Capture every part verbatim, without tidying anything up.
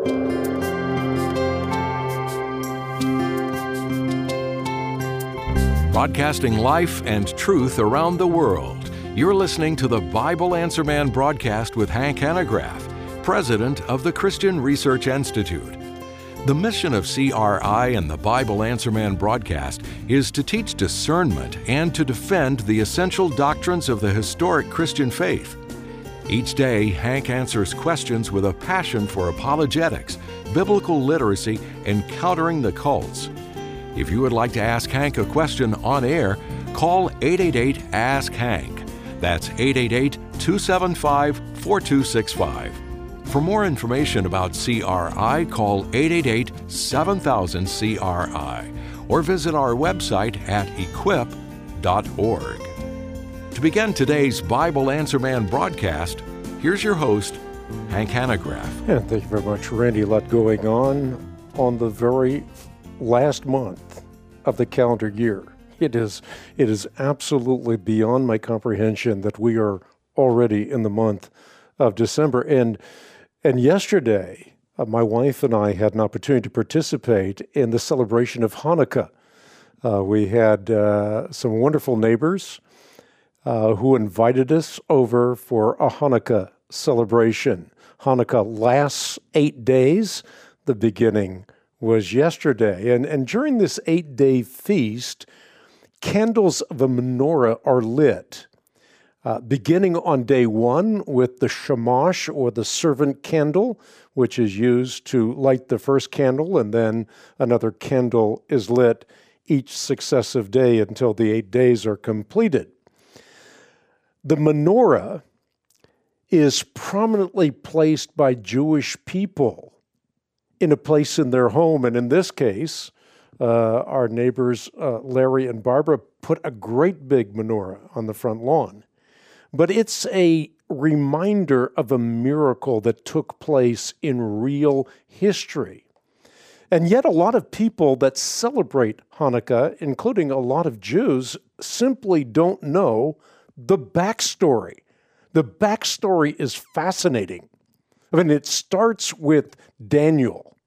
Broadcasting life and truth around the world. You're listening to the Bible Answer Man broadcast with Hank Hanegraaff, president of the Christian Research Institute. The mission of C R I and the Bible Answer Man broadcast is to teach discernment and to defend the essential doctrines of the historic Christian faith. Each day, Hank answers questions with a passion for apologetics, biblical literacy, and countering the cults. If you would like to ask Hank a question on air, call eight eight eight, ask Hank. That's eight eight eight, two seven five, four two six five. For more information about C R I, call eight eight eight, seven thousand, C R I or visit our website at equip dot org. To begin today's Bible Answer Man broadcast, here's your host, Hank Hanegraaff. Yeah, thank you very much, Randy. A lot going on on the very last month of the calendar year. It is it is absolutely beyond my comprehension that we are already in the month of December. And and yesterday, uh, my wife and I had an opportunity to participate in the celebration of Hanukkah. Uh, we had uh, some wonderful neighbors uh, who invited us over for a Hanukkah celebration. Hanukkah lasts eight days. The beginning was yesterday. And, and during this eight-day feast, candles of a menorah are lit, uh, beginning on day one with the shamash, or the servant candle, which is used to light the first candle, and then another candle is lit each successive day until the eight days are completed. The menorah is prominently placed by Jewish people in a place in their home. And in this case, uh, our neighbors, uh, Larry and Barbara, put a great big menorah on the front lawn. But it's a reminder of a miracle that took place in real history. And yet a lot of people that celebrate Hanukkah, including a lot of Jews, simply don't know the backstory. The backstory is fascinating. I mean, it starts with Daniel.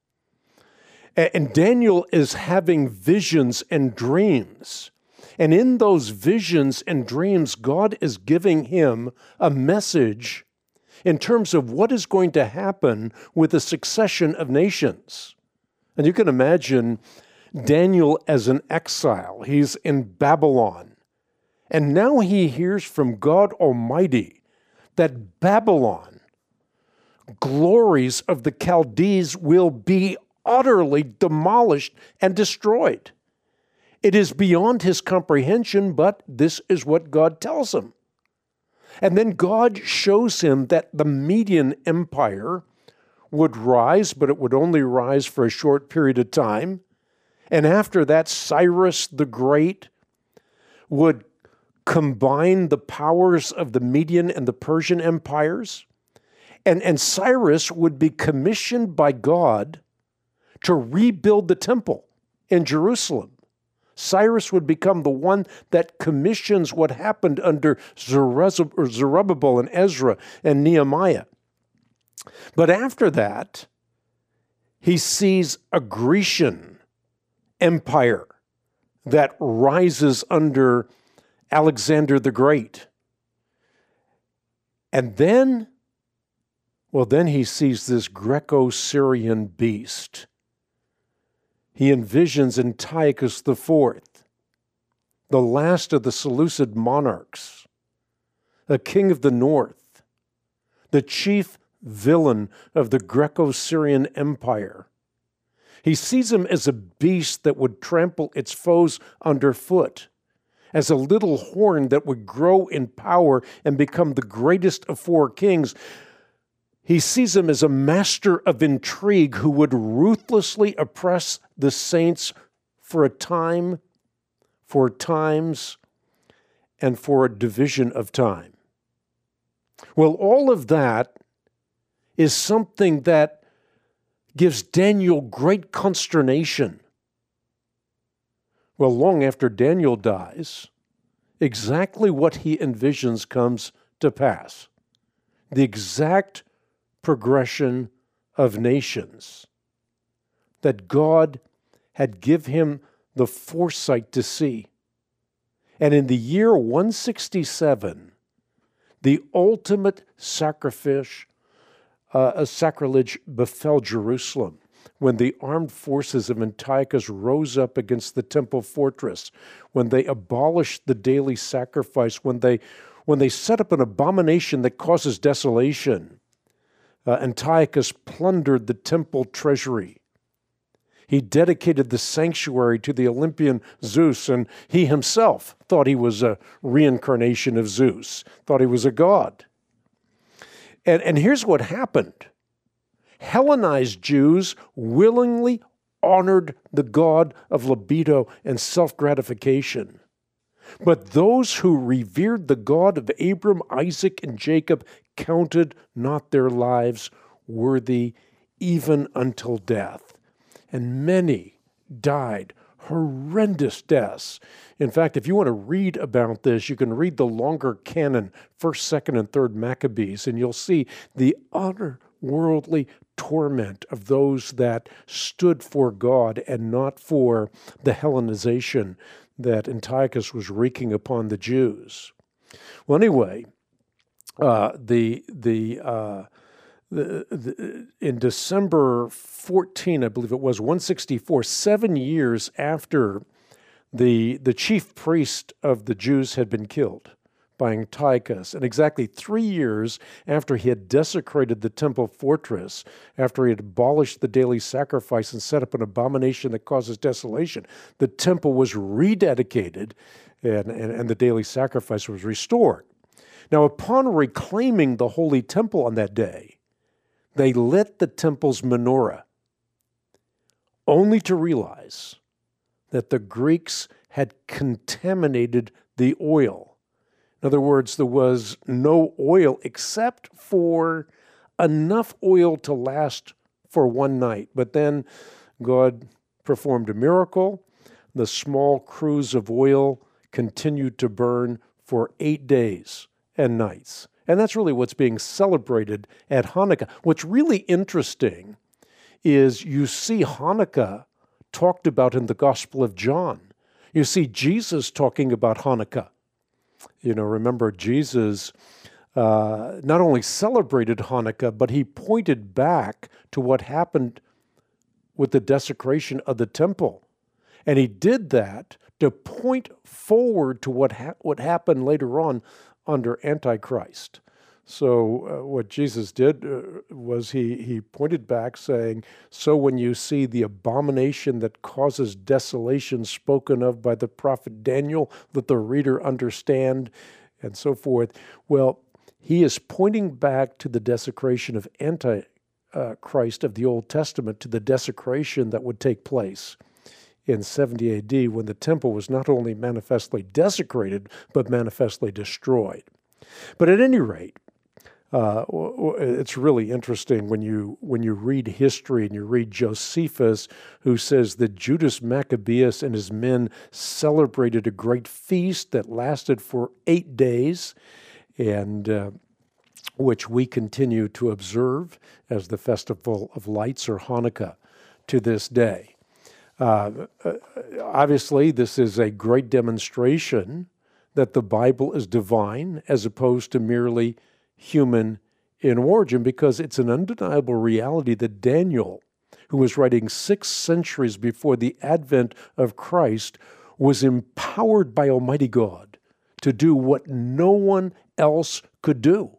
And Daniel is having visions and dreams. And in those visions and dreams, God is giving him a message in terms of what is going to happen with the succession of nations. And you can imagine Daniel as an exile. He's in Babylon. And now he hears from God Almighty that Babylon, glories of the Chaldees, will be utterly demolished and destroyed. It is beyond his comprehension, but this is what God tells him. And then God shows him that the Median Empire would rise, but it would only rise for a short period of time. And after that, Cyrus the Great would combine the powers of the Median and the Persian empires. And, and Cyrus would be commissioned by God to rebuild the temple in Jerusalem. Cyrus would become the one that commissions what happened under Zerubbabel and Ezra and Nehemiah. But after that, he sees a Grecian empire that rises under Alexander the Great. And then Well, then he sees this Greco-Syrian beast. He envisions Antiochus the Fourth, the last of the Seleucid monarchs, a king of the north, the chief villain of the Greco-Syrian Empire. He sees him as a beast that would trample its foes underfoot, as a little horn that would grow in power and become the greatest of four kings. He sees him as a master of intrigue who would ruthlessly oppress the saints for a time, for times, and for a division of time. Well, all of that is something that gives Daniel great consternation. Well, long after Daniel dies, exactly what he envisions comes to pass. The exact progression of nations that God had given him the foresight to see. And in the year one sixty-seven, the ultimate sacrifice, uh, a sacrilege befell Jerusalem when the armed forces of Antiochus rose up against the temple fortress, when they abolished the daily sacrifice, when they, when they set up an abomination that causes desolation. Uh, Antiochus plundered the temple treasury. He dedicated the sanctuary to the Olympian Zeus, and he himself thought he was a reincarnation of Zeus, thought he was a god. And, and here's what happened. Hellenized Jews willingly honored the god of libido and self-gratification. But those who revered the God of Abram, Isaac, and Jacob counted not their lives worthy even until death. And many died horrendous deaths. In fact, if you want to read about this, you can read the longer canon, first, second, and third Maccabees, and you'll see the utter worldly torment of those that stood for God and not for the Hellenization that Antiochus was wreaking upon the Jews. Well, anyway, uh, the the, uh, the the in December fourteenth, I believe it was, one sixty-four, seven years after the the chief priest of the Jews had been killed by Antiochus, and exactly three years after he had desecrated the temple fortress, after he had abolished the daily sacrifice and set up an abomination that causes desolation, the temple was rededicated and, and, and the daily sacrifice was restored. Now, upon reclaiming the holy temple on that day, they lit the temple's menorah, only to realize that the Greeks had contaminated the oil. In other words, there was no oil except for enough oil to last for one night. But then God performed a miracle. The small cruse of oil continued to burn for eight days and nights. And that's really what's being celebrated at Hanukkah. What's really interesting is you see Hanukkah talked about in the Gospel of John. You see Jesus talking about Hanukkah. You know, remember, Jesus uh, not only celebrated Hanukkah, but he pointed back to what happened with the desecration of the temple. And he did that to point forward to what ha- what happened later on under Antichrist. So uh, what Jesus did uh, was he, he pointed back saying, so when you see the abomination that causes desolation spoken of by the prophet Daniel, let the reader understand, and so forth. Well, he is pointing back to the desecration of Antichrist of the Old Testament, to the desecration that would take place in seventy A D when the temple was not only manifestly desecrated, but manifestly destroyed. But at any rate, Uh, it's really interesting when you when you read history and you read Josephus, who says that Judas Maccabeus and his men celebrated a great feast that lasted for eight days, and uh, which we continue to observe as the Festival of Lights, or Hanukkah, to this day. Uh, obviously, this is a great demonstration that the Bible is divine as opposed to merely human in origin, because it's an undeniable reality that Daniel, who was writing six centuries before the advent of Christ, was empowered by Almighty God to do what no one else could do.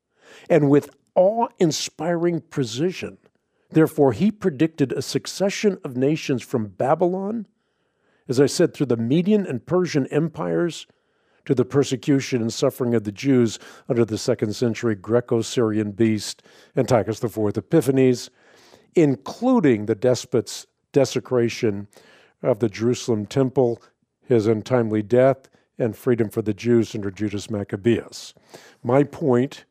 And with awe-inspiring precision, therefore, he predicted a succession of nations from Babylon, as I said, through the Median and Persian empires, to the persecution and suffering of the Jews under the second century Greco-Syrian beast, Antiochus the Fourth Epiphanes, including the despot's desecration of the Jerusalem temple, his untimely death, and freedom for the Jews under Judas Maccabeus. My point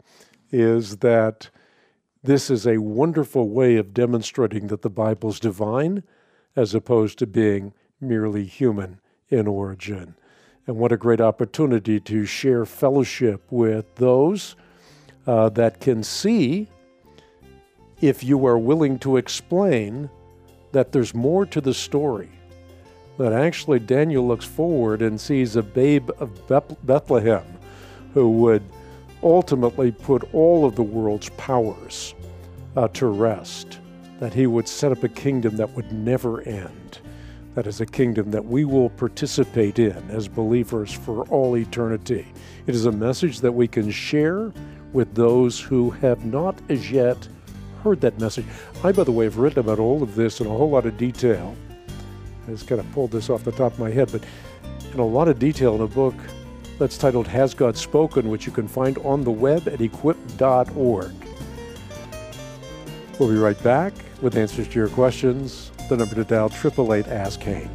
is that this is a wonderful way of demonstrating that the Bible's divine as opposed to being merely human in origin. And what a great opportunity to share fellowship with those uh, that can see if you are willing to explain that there's more to the story, that actually Daniel looks forward and sees a babe of Bethlehem who would ultimately put all of the world's powers uh, to rest, that he would set up a kingdom that would never end, that is a kingdom that we will participate in as believers for all eternity. It is a message that we can share with those who have not as yet heard that message. I, by the way, have written about all of this in a whole lot of detail. I just kind of pulled this off the top of my head, but in a lot of detail in a book that's titled Has God Spoken, which you can find on the web at equip dot org. We'll be right back with answers to your questions. The number to dial, eight eight eight, ask Hank.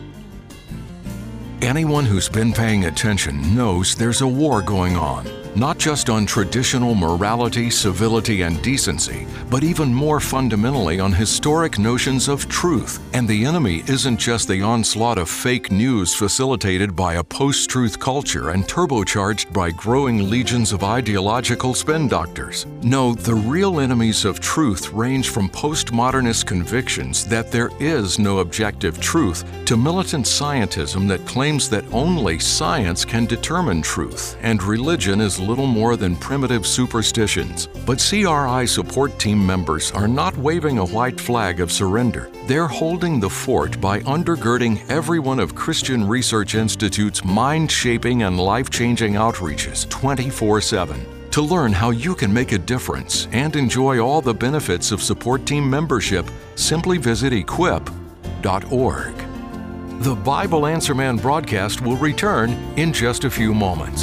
Anyone who's been paying attention knows there's a war going on, not just on traditional morality, civility, and decency, but even more fundamentally on historic notions of truth. And the enemy isn't just the onslaught of fake news facilitated by a post-truth culture and turbocharged by growing legions of ideological spin doctors. No, the real enemies of truth range from postmodernist convictions that there is no objective truth to militant scientism that claims that only science can determine truth, and religion is little more than primitive superstitions. But C R I support team members are not waving a white flag of surrender. They're holding the fort by undergirding every one of Christian Research Institute's mind-shaping and life-changing outreaches twenty-four seven. To learn how you can make a difference and enjoy all the benefits of support team membership, simply visit equip dot org. The Bible Answer Man broadcast will return in just a few moments.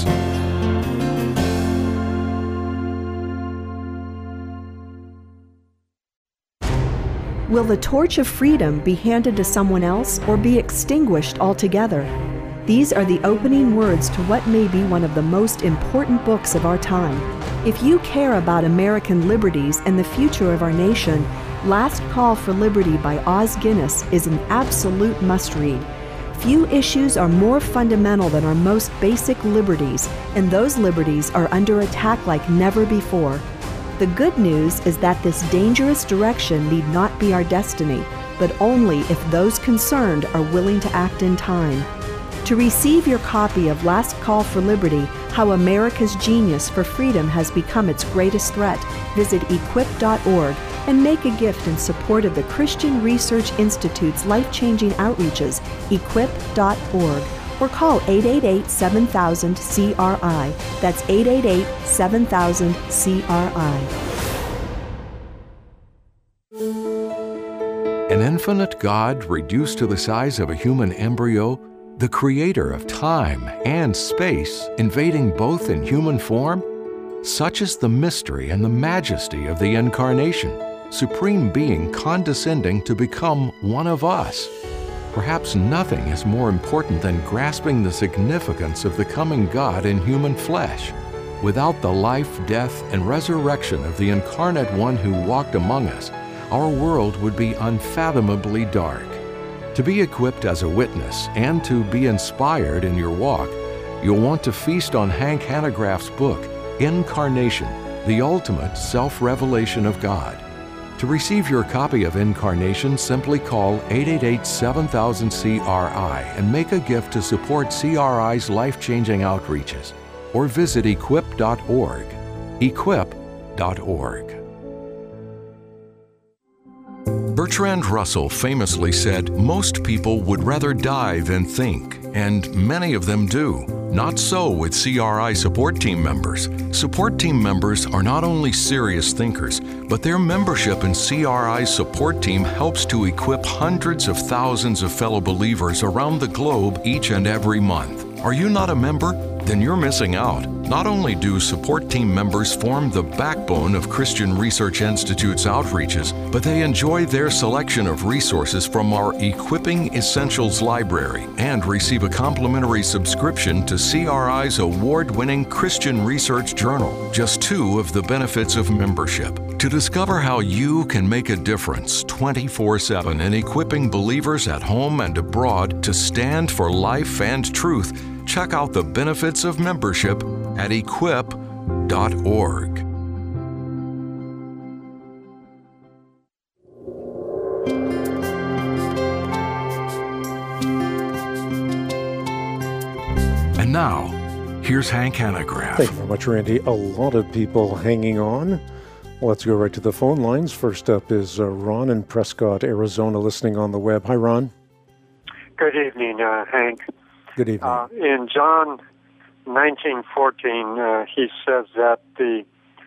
Will the torch of freedom be handed to someone else or be extinguished altogether? These are the opening words to what may be one of the most important books of our time. If you care about American liberties and the future of our nation, Last Call for Liberty by Os Guinness is an absolute must-read. Few issues are more fundamental than our most basic liberties, and those liberties are under attack like never before. The good news is that this dangerous direction need not be our destiny, but only if those concerned are willing to act in time. To receive your copy of Last Call for Liberty, How America's Genius for Freedom Has Become Its Greatest Threat, visit equip dot org and make a gift in support of the Christian Research Institute's life-changing outreaches, equip dot org, or call eight eight eight, seven thousand, C R I. That's eight eight eight, seven thousand, C R I. An infinite God reduced to the size of a human embryo, the creator of time and space, invading both in human form? Such is the mystery and the majesty of the Incarnation, Supreme Being condescending to become one of us. Perhaps nothing is more important than grasping the significance of the coming God in human flesh. Without the life, death, and resurrection of the Incarnate One who walked among us, our world would be unfathomably dark. To be equipped as a witness and to be inspired in your walk, you'll want to feast on Hank Hanegraaff's book, Incarnation, the Ultimate Self-Revelation of God. To receive your copy of Incarnation, simply call eight eight eight, seven thousand, C R I and make a gift to support C R I's life-changing outreaches, or visit equip dot org. equip dot org. Bertrand Russell famously said, "Most people would rather die than think," and many of them do. Not so with C R I support team members. Support team members are not only serious thinkers, but their membership in C R I's support team helps to equip hundreds of thousands of fellow believers around the globe each and every month. Are you not a member? Then you're missing out. Not only do support team members form the backbone of Christian Research Institute's outreaches, but they enjoy their selection of resources from our Equipping Essentials library and receive a complimentary subscription to C R I's award-winning Christian Research Journal, just two of the benefits of membership. To discover how you can make a difference twenty-four seven in equipping believers at home and abroad to stand for life and truth, check out the benefits of membership at equip dot org. Now, here's Hank Hanegraaff. Thank you very much, Randy. A lot of people hanging on. Let's go right to the phone lines. First up is uh, Ron in Prescott, Arizona, listening on the web. Hi, Ron. Good evening, uh, Hank. Good evening. Uh, in John nineteen fourteen, uh, he says that the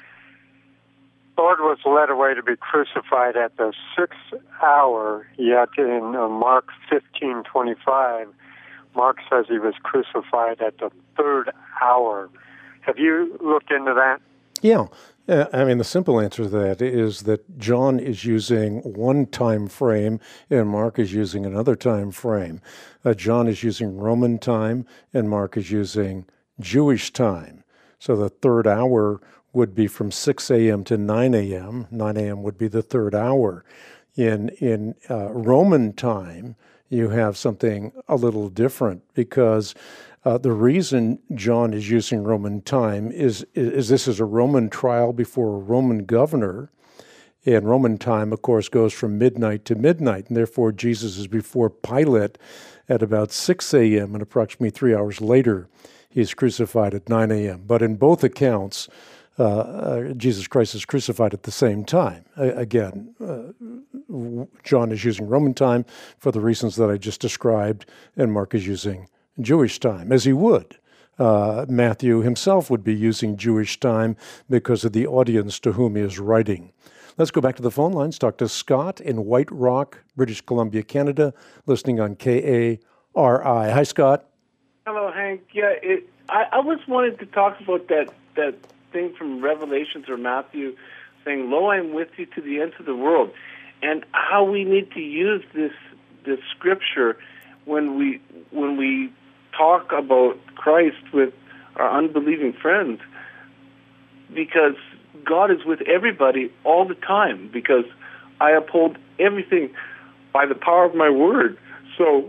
Lord was led away to be crucified at the sixth hour, yet in uh, Mark fifteen twenty-five, Mark says he was crucified at the third hour. Have you looked into that? Yeah. Uh, I mean, the simple answer to that is that John is using one time frame and Mark is using another time frame. Uh, John is using Roman time and Mark is using Jewish time. So the third hour would be from six a.m. to nine a.m. nine a.m. would be the third hour. In in uh, Roman time, you have something a little different because uh, the reason John is using Roman time is, is, is this is a Roman trial before a Roman governor. And Roman time, of course, goes from midnight to midnight, and therefore Jesus is before Pilate at about six a.m. and approximately three hours later, he's crucified at nine a.m. But in both accounts, Uh, uh, Jesus Christ is crucified at the same time. Uh, again, uh, John is using Roman time for the reasons that I just described, and Mark is using Jewish time, as he would. Uh, Matthew himself would be using Jewish time because of the audience to whom he is writing. Let's go back to the phone lines. Talk to Scott in White Rock, British Columbia, Canada, listening on K A R I. Hi, Scott. Hello, Hank. Yeah, it, I, I was wanting to talk about that that thing from Revelations or Matthew saying, "Lo, I am with you to the ends of the world," and how we need to use this this scripture when we when we talk about Christ with our unbelieving friends, because God is with everybody all the time, because I uphold everything by the power of my word. So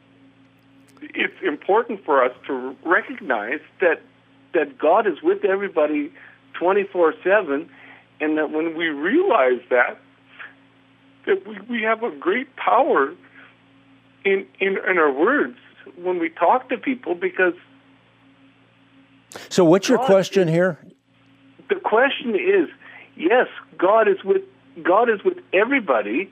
it's important for us to recognize that that God is with everybody twenty-four seven, and that when we realize that, that we, we have a great power in, in in our words when we talk to people, because... So what's your God question is, here? The question is, yes, God is with God is with everybody,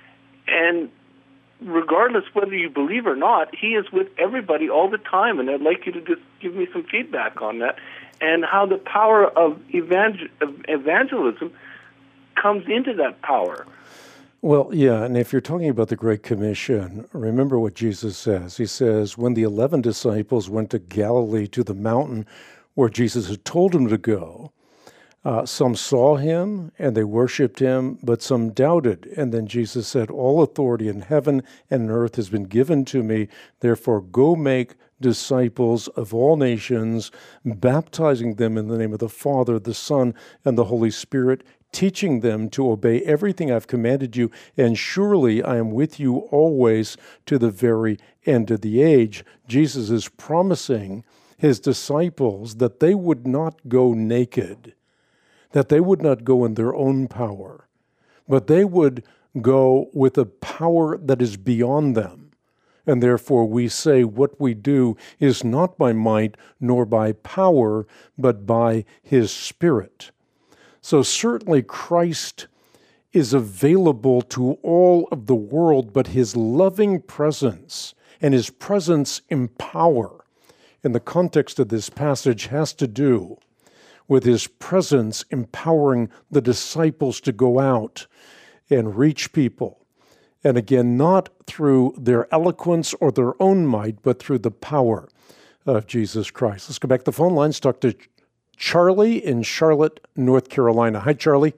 and regardless whether you believe or not, he is with everybody all the time. And I'd like you to just give me some feedback on that, and how the power of, evangel- of evangelism comes into that power. Well, yeah, and if you're talking about the Great Commission, remember what Jesus says. He says, when the eleven disciples went to Galilee, to the mountain where Jesus had told them to go, Uh, some saw him and they worshiped him, but some doubted. And then Jesus said, all authority in heaven and earth has been given to me. Therefore, go make disciples of all nations, baptizing them in the name of the Father, the Son, and the Holy Spirit, teaching them to obey everything I've commanded you. And surely I am with you always to the very end of the age. Jesus is promising his disciples that they would not go naked, that they would not go in their own power, but they would go with a power that is beyond them. And therefore we say what we do is not by might nor by power, but by his Spirit. So certainly Christ is available to all of the world, but his loving presence and his presence in power in the context of this passage has to do with his presence empowering the disciples to go out and reach people. And again, not through their eloquence or their own might, but through the power of Jesus Christ. Let's go back to the phone lines, talk to Charlie in Charlotte, North Carolina. Hi, Charlie.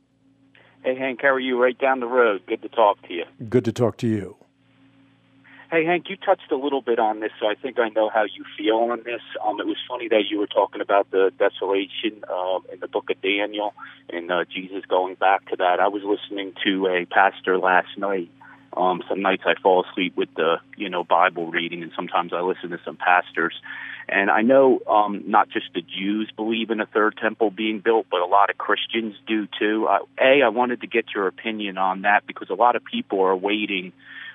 Hey, Hank, how are you? Right down the road. Good to talk to you. Good to talk to you. Hey, Hank, you touched a little bit on this, so I think I know how you feel on this. Um, it was funny that you were talking about the desolation uh, in the book of Daniel and uh, Jesus going back to that. I was listening to a pastor last night. Um, some nights I fall asleep with the, you know, Bible reading, and sometimes I listen to some pastors. And I know um, not just the Jews believe in a third temple being built, but a lot of Christians do too. Uh, a, I wanted to get your opinion on that, because a lot of people are waiting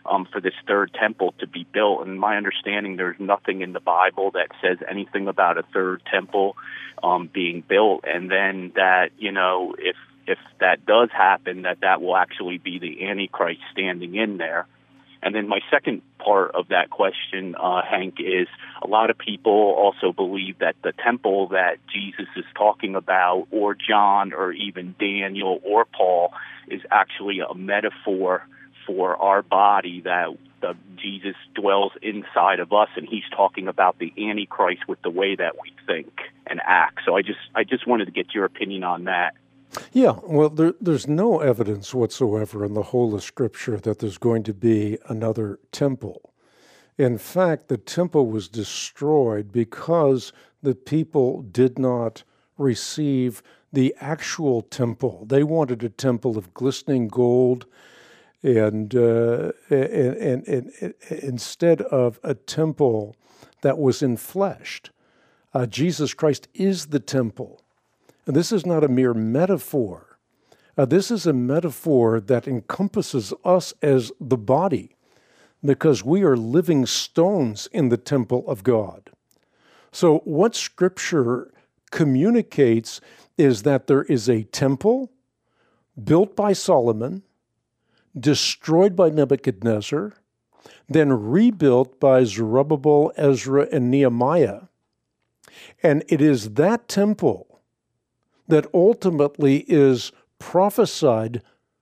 um, for this third temple to be built. And my understanding, there's nothing in the Bible that says anything about a third temple um, being built. And then that, you know, if if that does happen, that that will actually be the Antichrist standing in there. And then my second part of that question, uh, Hank, is a lot of people also believe that the temple that Jesus is talking about, or John, or even Daniel, or Paul, is actually a metaphor for our body, that the, Jesus dwells inside of us, and he's talking about the Antichrist with the way that we think and act. So I just I just wanted to get your opinion on that. Yeah, well, there, there's no evidence whatsoever in the whole of Scripture that there's going to be another temple. In fact, the temple was destroyed because the people did not receive the actual temple. They wanted a temple of glistening gold, and, uh, and, and, and, and instead of a temple that was enfleshed. Uh, Jesus Christ is the temple. And this is not a mere metaphor. Uh, this is a metaphor that encompasses us as the body, because we are living stones in the temple of God. So what Scripture communicates is that there is a temple built by Solomon, destroyed by Nebuchadnezzar, then rebuilt by Zerubbabel, Ezra, and Nehemiah. And it is that temple that ultimately is prophesied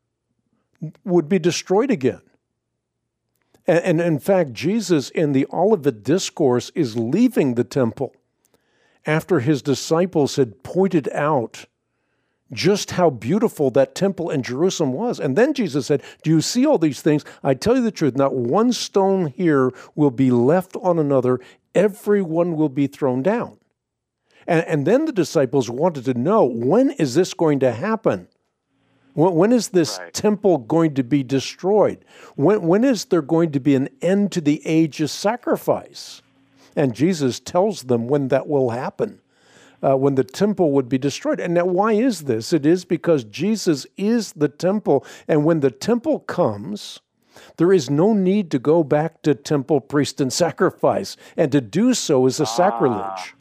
would be destroyed again. And, and in fact, Jesus in the Olivet Discourse is leaving the temple after his disciples had pointed out just how beautiful that temple in Jerusalem was. And then Jesus said, do you see all these things? I tell you the truth, not one stone here will be left on another. Everyone will be thrown down. And, and then the disciples wanted to know, when is this going to happen? When, when is this right. temple going to be destroyed? When, when is there going to be an end to the age of sacrifice? And Jesus tells them when that will happen, uh, when the temple would be destroyed. And now why is this? It is because Jesus is the temple. And when the temple comes, there is no need to go back to temple, priest, and sacrifice. And to do so is a sacrilege. Ah.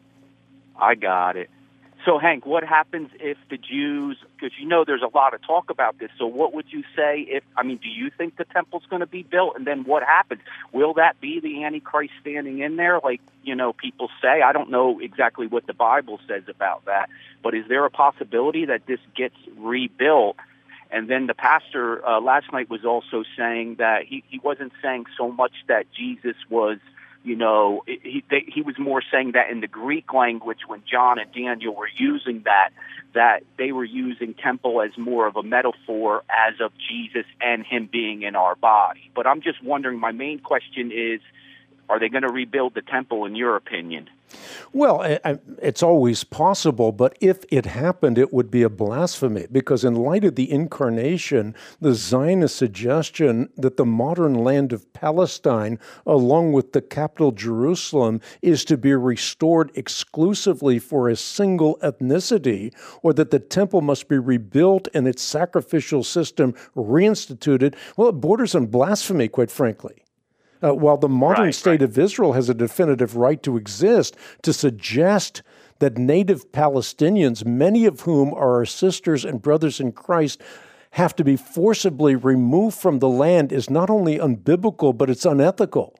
I got it. So, Hank, what happens if the Jews, because you know there's a lot of talk about this, so what would you say if, I mean, do you think the temple's going to be built? And then what happens? Will that be the Antichrist standing in there, like, you know, people say? I don't know exactly what the Bible says about that, but is there a possibility that this gets rebuilt? And then the pastor uh, last night was also saying that he, he wasn't saying so much that Jesus was, you know, he they, he was more saying that in the Greek language, when John and Daniel were using that, that they were using temple as more of a metaphor as of Jesus and him being in our body. But I'm just wondering, my main question is, are they going to rebuild the temple, in your opinion? Well, it's always possible, but if it happened, it would be a blasphemy, because in light of the incarnation, the Zionist suggestion that the modern land of Palestine, along with the capital Jerusalem, is to be restored exclusively for a single ethnicity, or that the temple must be rebuilt and its sacrificial system reinstituted, well, it borders on blasphemy, quite frankly. Uh, while the modern right, state right. of Israel has a definitive right to exist, to suggest that native Palestinians, many of whom are our sisters and brothers in Christ, have to be forcibly removed from the land is not only unbiblical, but it's unethical.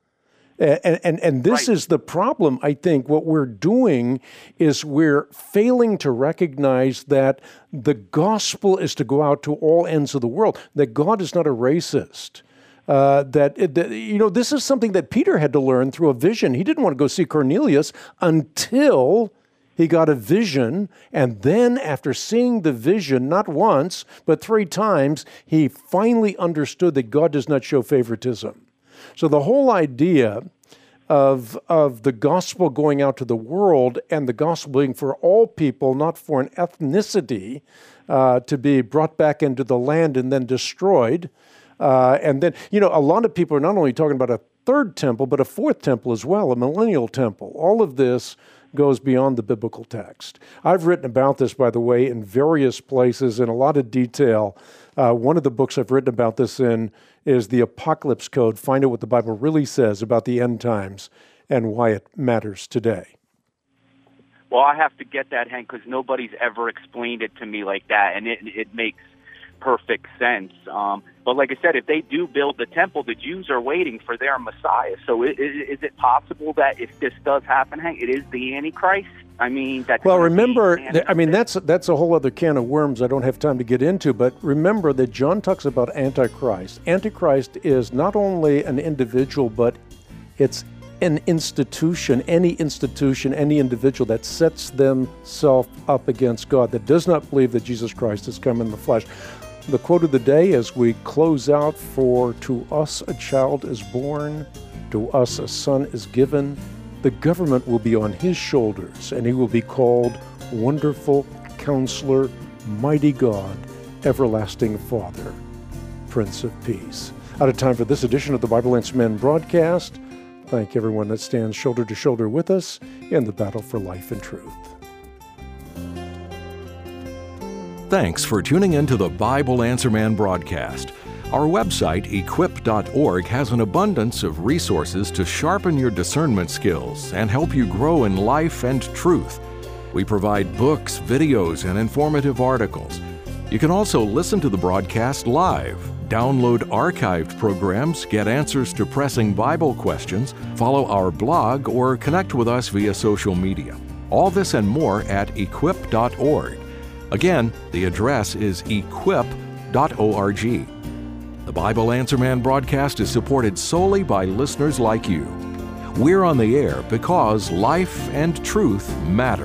And, and, and this right. is the problem, I think. What we're doing is we're failing to recognize that the gospel is to go out to all ends of the world, that God is not a racist. Uh, that, that, you know, this is something that Peter had to learn through a vision. He didn't want to go see Cornelius until he got a vision. And then after seeing the vision, not once, but three times, he finally understood that God does not show favoritism. So the whole idea of, of the gospel going out to the world and the gospel being for all people, not for an ethnicity, uh, to be brought back into the land and then destroyed. Uh, and then, you know, a lot of people are not only talking about a third temple, but a fourth temple as well, a millennial temple. All of this goes beyond the biblical text. I've written about this, by the way, in various places in a lot of detail. Uh, one of the books I've written about this in is The Apocalypse Code. Find out what the Bible really says about the end times and why it matters today. Well, I have to get that, Hank, because nobody's ever explained it to me like that, and it it makes perfect sense. Um, but like I said, if they do build the temple, the Jews are waiting for their Messiah. So is, is it possible that if this does happen, Hank, it is the Antichrist? I mean, that's well. Remember, th- I mean, that's that's a whole other can of worms. I don't have time to get into. But remember that John talks about Antichrist. Antichrist is not only an individual, but it's an institution. Any institution, any individual that sets themselves up against God, that does not believe that Jesus Christ has come in the flesh. The quote of the day as we close out: "For to us a child is born, to us a son is given. The government will be on his shoulders, and he will be called Wonderful Counselor, Mighty God, Everlasting Father, Prince of Peace." Out of time for this edition of the Bible Answer Man broadcast. Thank everyone that stands shoulder to shoulder with us in the battle for life and truth. Thanks for tuning in to the Bible Answer Man broadcast. Our website, equip dot org, has an abundance of resources to sharpen your discernment skills and help you grow in life and truth. We provide books, videos, and informative articles. You can also listen to the broadcast live, download archived programs, get answers to pressing Bible questions, follow our blog, or connect with us via social media. All this and more at equip dot org. Again, the address is equip dot org. The Bible Answer Man broadcast is supported solely by listeners like you. We're on the air because life and truth matter.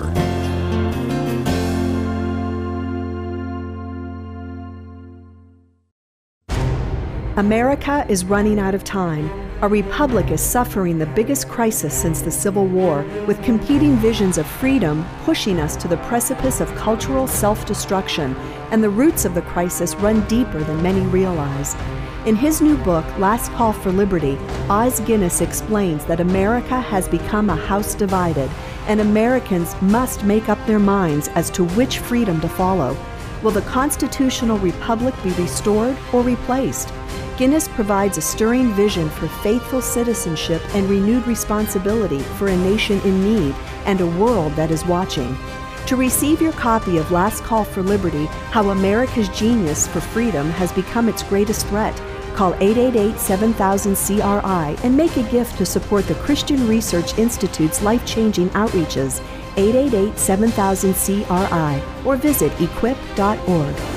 America is running out of time. Our republic is suffering the biggest crisis since the Civil War, with competing visions of freedom pushing us to the precipice of cultural self-destruction, and the roots of the crisis run deeper than many realize. In his new book, Last Call for Liberty, Os Guinness explains that America has become a house divided, and Americans must make up their minds as to which freedom to follow. Will the constitutional republic be restored or replaced? Guinness provides a stirring vision for faithful citizenship and renewed responsibility for a nation in need and a world that is watching. To receive your copy of Last Call for Liberty, How America's Genius for Freedom Has Become Its Greatest Threat, call eight eight eight, seven thousand, C R I and make a gift to support the Christian Research Institute's life-changing outreaches, eight eight eight, seven thousand, C R I, or visit equip dot org.